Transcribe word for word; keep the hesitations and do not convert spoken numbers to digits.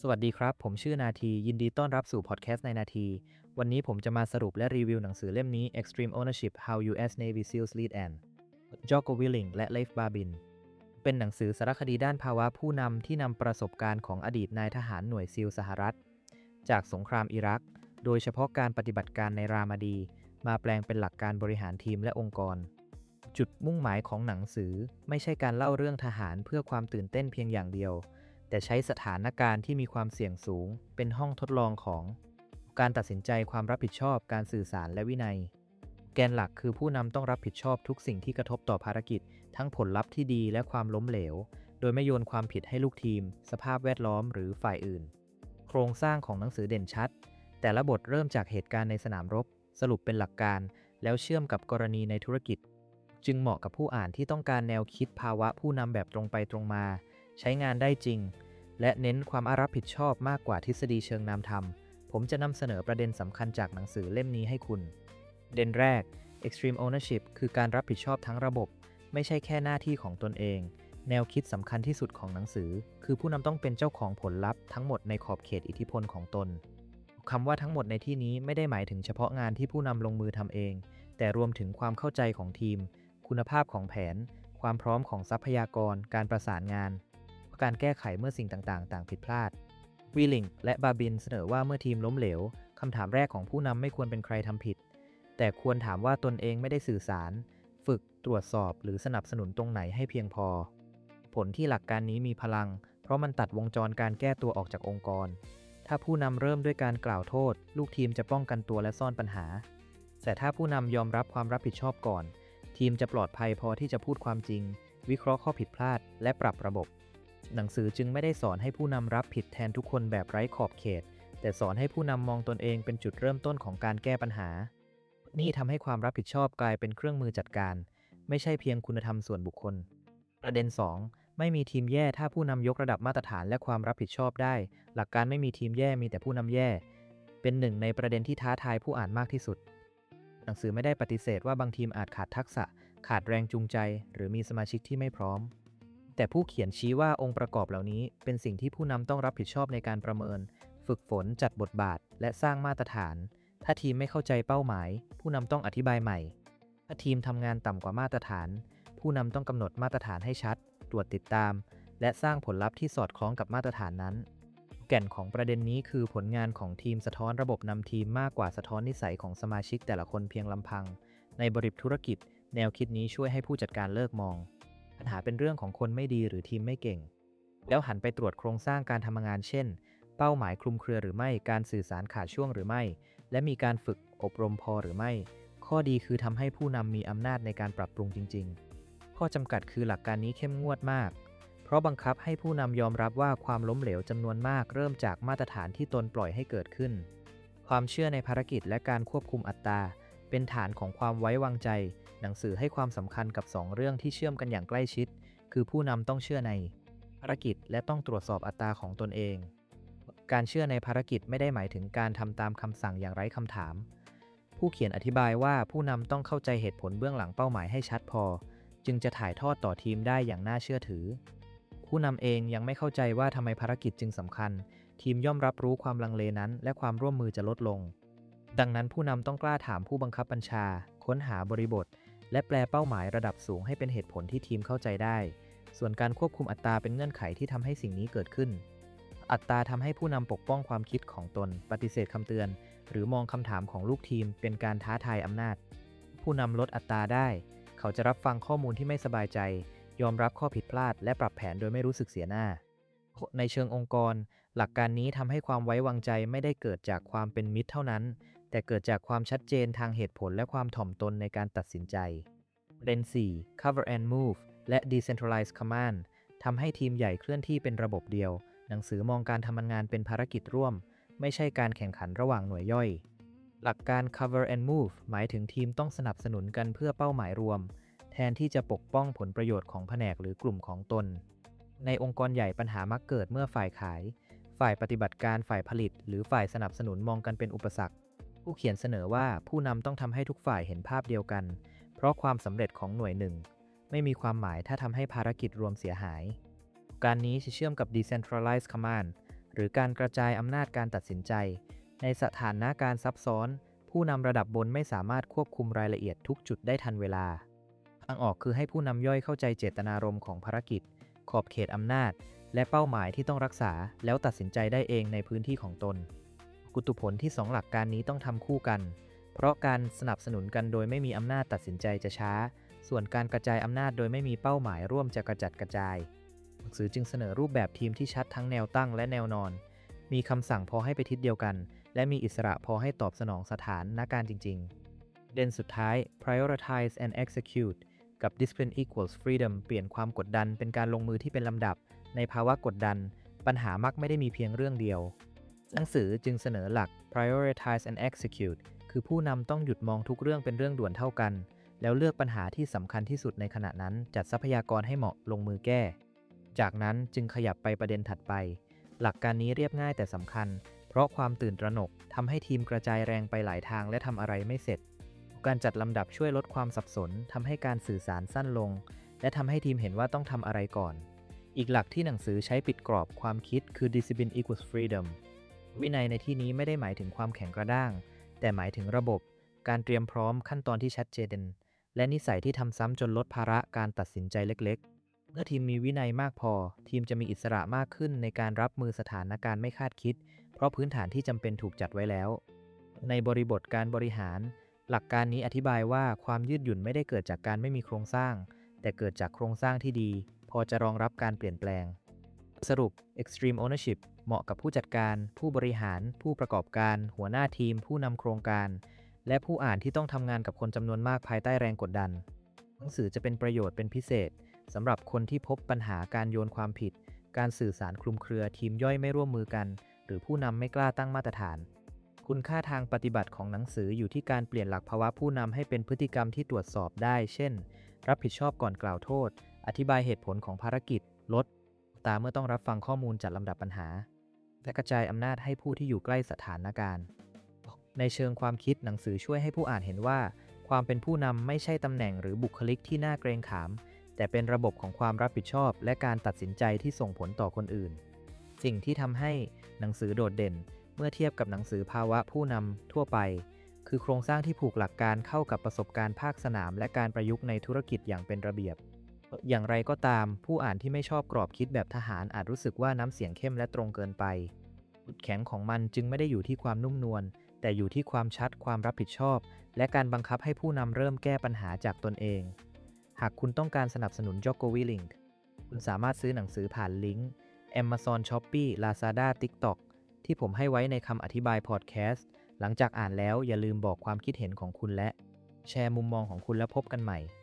สวัสดีครับผมชื่อนาทียินดีต้อนรับสู่พอดแคสต์ในนาทีวันนี้ผมจะมาสรุปและรีวิวหนังสือเล่มนี้ Extreme Ownership How ยู เอส Navy SEALs Lead and Jocko Willing และ Leif Babin เป็นหนังสือสารคดีด้านภาวะผู้นำที่นำประสบการณ์ของอดีตนายทหารหน่วยซีลสหรัฐจากสงครามอิรักโดยเฉพาะการปฏิบัติการในรามาดีมาแปลงเป็นหลักการบริหารทีมและองค์กรจุดมุ่งหมายของหนังสือไม่ใช่การเล่าเรื่องทหารเพื่อความตื่นเต้นเพียงอย่างเดียวแต่ใช้สถานการณ์ที่มีความเสี่ยงสูงเป็นห้องทดลองของการตัดสินใจความรับผิดชอบการสื่อสารและวินัยแกนหลักคือผู้นำต้องรับผิดชอบทุกสิ่งที่กระทบต่อภารกิจทั้งผลลัพธ์ที่ดีและความล้มเหลวโดยไม่โยนความผิดให้ลูกทีมสภาพแวดล้อมหรือฝ่ายอื่นโครงสร้างของหนังสือเด่นชัดแต่ละบทเริ่มจากเหตุการณ์ในสนามรบสรุปเป็นหลักการแล้วเชื่อมกับกรณีในธุรกิจจึงเหมาะกับผู้อ่านที่ต้องการแนวคิดภาวะผู้นำแบบตรงไปตรงมาใช้งานได้จริงและเน้นความรับผิดชอบมากกว่าทฤษฎีเชิงนามธรรมผมจะนำเสนอประเด็นสำคัญจากหนังสือเล่มนี้ให้คุณเด่นแรก Extreme Ownership คือการรับผิดชอบทั้งระบบไม่ใช่แค่หน้าที่ของตนเองแนวคิดสำคัญที่สุดของหนังสือคือผู้นำต้องเป็นเจ้าของผลลัพธ์ทั้งหมดในขอบเขตอิทธิพลของตนคำว่าทั้งหมดในที่นี้ไม่ได้หมายถึงเฉพาะงานที่ผู้นำลงมือทำเองแต่รวมถึงความเข้าใจของทีมคุณภาพของแผนความพร้อมของทรัพยากรการประสานงานการแก้ไขเมื่อสิ่งต่างๆต่างผิดพลาดวีลิงและบาบินเสนอว่าเมื่อทีมล้มเหลวคำถามแรกของผู้นำไม่ควรเป็นใครทำผิดแต่ควรถามว่าตนเองไม่ได้สื่อสารฝึกตรวจสอบหรือสนับสนุนตรงไหนให้เพียงพอผลที่หลักการนี้มีพลังเพราะมันตัดวงจรการแก้ตัวออกจากองค์กรถ้าผู้นำเริ่มด้วยการกล่าวโทษลูกทีมจะป้องกันตัวและซ่อนปัญหาแต่ถ้าผู้นำยอมรับความรับผิดชอบก่อนทีมจะปลอดภัยพอที่จะพูดความจริงวิเคราะห์ข้อผิดพลาดและปรับระบบหนังสือจึงไม่ได้สอนให้ผู้นำรับผิดแทนทุกคนแบบไร้ขอบเขตแต่สอนให้ผู้นำมองตนเองเป็นจุดเริ่มต้นของการแก้ปัญหานี่ทำให้ความรับผิดชอบกลายเป็นเครื่องมือจัดการไม่ใช่เพียงคุณธรรมส่วนบุคคลประเด็น สอง ไม่มีทีมแย่ถ้าผู้นำยกระดับมาตรฐานและความรับผิดชอบได้หลักการไม่มีทีมแย่มีแต่ผู้นำแย่เป็นหนึ่งในประเด็นที่ท้าทายผู้อ่านมากที่สุดหนังสือไม่ได้ปฏิเสธว่าบางทีมอาจขาดทักษะขาดแรงจูงใจหรือมีสมาชิกที่ไม่พร้อมแต่ผู้เขียนชี้ว่าองค์ประกอบเหล่านี้เป็นสิ่งที่ผู้นำต้องรับผิดชอบในการประเมินฝึกฝนจัดบทบาทและสร้างมาตรฐานถ้าทีมไม่เข้าใจเป้าหมายผู้นำต้องอธิบายใหม่ถ้าทีมทำงานต่ำกว่ามาตรฐานผู้นำต้องกำหนดมาตรฐานให้ชัดตรวจติดตามและสร้างผลลัพธ์ที่สอดคล้องกับมาตรฐานนั้นแก่นของประเด็นนี้คือผลงานของทีมสะท้อนระบบนำทีมมากกว่าสะท้อนนิสัยของสมาชิกแต่ละคนเพียงลำพังในบริบทธุรกิจแนวคิดนี้ช่วยให้ผู้จัดการเลิกมองปัญหาเป็นเรื่องของคนไม่ดีหรือทีมไม่เก่งแล้วหันไปตรวจโครงสร้างการทำงานเช่นเป้าหมายคลุมเครือหรือไม่การสื่อสารขาดช่วงหรือไม่และมีการฝึกอบรมพอหรือไม่ข้อดีคือทำให้ผู้นำมีอำนาจในการปรับปรุงจริงๆข้อจำกัดคือหลักการนี้เข้มงวดมากเพราะบังคับให้ผู้นำยอมรับว่าความล้มเหลวจำนวนมากเริ่มจากมาตรฐานที่ตนปล่อยให้เกิดขึ้นความเชื่อในภารกิจและการควบคุมอัตราเป็นฐานของความไว้วางใจหนังสือให้ความสำคัญกับสองเรื่องที่เชื่อมกันอย่างใกล้ชิดคือผู้นำต้องเชื่อในภารกิจและต้องตรวจสอบอัตราของตนเองการเชื่อในภารกิจไม่ได้หมายถึงการทำตามคำสั่งอย่างไร้คำถามผู้เขียนอธิบายว่าผู้นำต้องเข้าใจเหตุผลเบื้องหลังเป้าหมายให้ชัดพอจึงจะถ่ายทอดต่อทีมได้อย่างน่าเชื่อถือผู้นำเองยังไม่เข้าใจว่าทำไมภารกิจจึงสำคัญทีมย่อมรับรู้ความลังเลนั้นและความร่วมมือจะลดลงดังนั้นผู้นำต้องกล้าถามผู้บังคับบัญชาค้นหาบริบทและแปลเป้าหมายระดับสูงให้เป็นเหตุผลที่ทีมเข้าใจได้ส่วนการควบคุมอัตราเป็นเงื่อนไขที่ทำให้สิ่งนี้เกิดขึ้นอัตราทำให้ผู้นำปกป้องความคิดของตนปฏิเสธคำเตือนหรือมองคำถามของลูกทีมเป็นการท้าทายอำนาจผู้นำลดอัตราได้เขาจะรับฟังข้อมูลที่ไม่สบายใจยอมรับข้อผิดพลาดและปรับแผนโดยไม่รู้สึกเสียหน้าในเชิงองค์กรหลักการนี้ทำให้ความไว้วางใจไม่ได้เกิดจากความเป็นมิตรเท่านั้นแต่เกิดจากความชัดเจนทางเหตุผลและความถ่อมตนในการตัดสินใจประเด็น สี่ Cover and Move และ Decentralized Command ทำให้ทีมใหญ่เคลื่อนที่เป็นระบบเดียวหนังสือมองการทำงานเป็นภารกิจร่วมไม่ใช่การแข่งขันระหว่างหน่วยย่อยหลักการ Cover and Move หมายถึงทีมต้องสนับสนุนกันเพื่อเป้าหมายรวมแทนที่จะปกป้องผลประโยชน์ของแผนกหรือกลุ่มของตนในองค์กรใหญ่ปัญหามักเกิดเมื่อฝ่ายขายฝ่ายปฏิบัติการฝ่ายผลิตหรือฝ่ายสนับสนุนมองกันเป็นอุปสรรคผู้เขียนเสนอว่าผู้นำต้องทำให้ทุกฝ่ายเห็นภาพเดียวกันเพราะความสำเร็จของหน่วยหนึ่งไม่มีความหมายถ้าทำให้ภารกิจรวมเสียหายการนี้จะเชื่อมกับ Decentralized Command หรือการกระจายอำนาจการตัดสินใจในสถานการณ์ซับซ้อนผู้นำระดับบนไม่สามารถควบคุมรายละเอียดทุกจุดได้ทันเวลาทางออกคือให้ผู้นำย่อยเข้าใจเจตนารมณ์ของภารกิจขอบเขตอำนาจและเป้าหมายที่ต้องรักษาแล้วตัดสินใจได้เองในพื้นที่ของตนกุตุผลที่สองหลักการนี้ต้องทำคู่กันเพราะการสนับสนุนกันโดยไม่มีอำนาจตัดสินใจจะช้าส่วนการกระจายอำนาจโดยไม่มีเป้าหมายร่วมจะกระจัดกระจายหนังสือจึงเสนอรูปแบบทีมที่ชัดทั้งแนวตั้งและแนวนอนมีคำสั่งพอให้ไปทิศเดียวกันและมีอิสระพอให้ตอบสนองสถานการณ์จริงๆเด่นสุดท้าย prioritize and execute กับ discipline equals freedom เปลี่ยนความกดดันเป็นการลงมือที่เป็นลำดับในภาวะกดดันปัญหามักไม่ได้มีเพียงเรื่องเดียวหนังสือจึงเสนอหลัก prioritize and execute คือผู้นำต้องหยุดมองทุกเรื่องเป็นเรื่องด่วนเท่ากันแล้วเลือกปัญหาที่สำคัญที่สุดในขณะนั้นจัดทรัพยากรให้เหมาะลงมือแก้จากนั้นจึงขยับไปประเด็นถัดไปหลักการนี้เรียบง่ายแต่สำคัญเพราะความตื่นตระหนกทำให้ทีมกระจายแรงไปหลายทางและทำอะไรไม่เสร็จการจัดลำดับช่วยลดความสับสนทำให้การสื่อสารสั้นลงและทำให้ทีมเห็นว่าต้องทำอะไรก่อนอีกหลักที่หนังสือใช้ปิดกรอบความคิดคือ discipline equals freedom วินัยในที่นี้ไม่ได้หมายถึงความแข็งกระด้างแต่หมายถึงระบบการเตรียมพร้อมขั้นตอนที่ชัดเจนและนิสัยที่ทำซ้ำจนลดภาระการตัดสินใจเล็กๆเมื่อทีมมีวินัยมากพอทีมจะมีอิสระมากขึ้นในการรับมือสถานการณ์ไม่คาดคิดเพราะพื้นฐานที่จำเป็นถูกจัดไว้แล้วในบริบทการบริหารหลักการนี้อธิบายว่าความยืดหยุ่นไม่ได้เกิดจากการไม่มีโครงสร้างแต่เกิดจากโครงสร้างที่ดีพอจะรองรับการเปลี่ยนแปลงสรุป extreme ownership เหมาะกับผู้จัดการผู้บริหารผู้ประกอบการหัวหน้าทีมผู้นำโครงการและผู้อ่านที่ต้องทำงานกับคนจำนวนมากภายใต้แรงกดดันหนังสือจะเป็นประโยชน์เป็นพิเศษสำหรับคนที่พบปัญหาการโยนความผิดการสื่อสารคลุมเครือทีมย่อยไม่ร่วมมือกันหรือผู้นำไม่กล้าตั้งมาตรฐานคุณค่าทางปฏิบัติของหนังสืออยู่ที่การเปลี่ยนหลักภาวะผู้นำให้เป็นพฤติกรรมที่ตรวจสอบได้เช่นรับผิดชอบก่อนกล่าวโทษอธิบายเหตุผลของภารกิจลดตามเมื่อต้องรับฟังข้อมูลจัดลำดับปัญหาและกระจายอำนาจให้ผู้ที่อยู่ใกล้สถานการณ์ในเชิงความคิดหนังสือช่วยให้ผู้อ่านเห็นว่าความเป็นผู้นำไม่ใช่ตำแหน่งหรือบุคลิกที่น่าเกรงขามแต่เป็นระบบของความรับผิดชอบและการตัดสินใจที่ส่งผลต่อคนอื่นสิ่งที่ทำให้หนังสือโดดเด่นเมื่อเทียบกับหนังสือภาวะผู้นำทั่วไปคือโครงสร้างที่ผูกหลักการเข้ากับประสบการณ์ภาคสนามและการประยุกต์ในธุรกิจอย่างเป็นระเบียบอย่างไรก็ตามผู้อ่านที่ไม่ชอบกรอบคิดแบบทหารอาจรู้สึกว่าน้ำเสียงเข้มและตรงเกินไปจุดแข็งของมันจึงไม่ได้อยู่ที่ความนุ่มนวลแต่อยู่ที่ความชัดความรับผิดชอบและการบังคับให้ผู้นำเริ่มแก้ปัญหาจากตนเองหากคุณต้องการสนับสนุน Jocko Willink คุณสามารถซื้อหนังสือผ่านลิงก์ Amazon Shopee Lazada TikTok ที่ผมให้ไว้ในคำอธิบายพอดแคสต์หลังจากอ่านแล้วอย่าลืมบอกความคิดเห็นของคุณและแชร์มุมมองของคุณแล้วพบกันใหม่